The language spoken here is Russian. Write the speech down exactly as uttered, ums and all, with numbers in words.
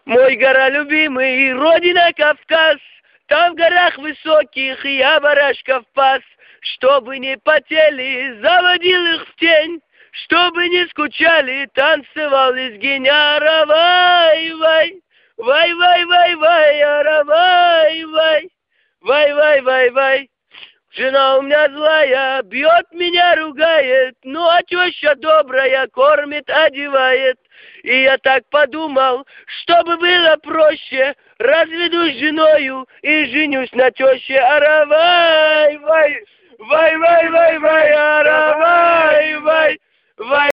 Мой гора любимый, родина Кавказ, там в горах высоких я барашков пас. Чтобы не потели, заводил их в тень, чтобы не скучали, танцевал из геняра. Вай, вай, вай, вай, вай, вай, ара, вай, вай, вай, вай, вай, вай. Жена у меня злая, бьет меня, ругает, ну а теща добрая, кормит, одевает. И я так подумал, чтобы было проще, разведусь с женою и женюсь на теще. Ара, вай, вай, вай, вай, вай, вай, ара, вай, вай, вай.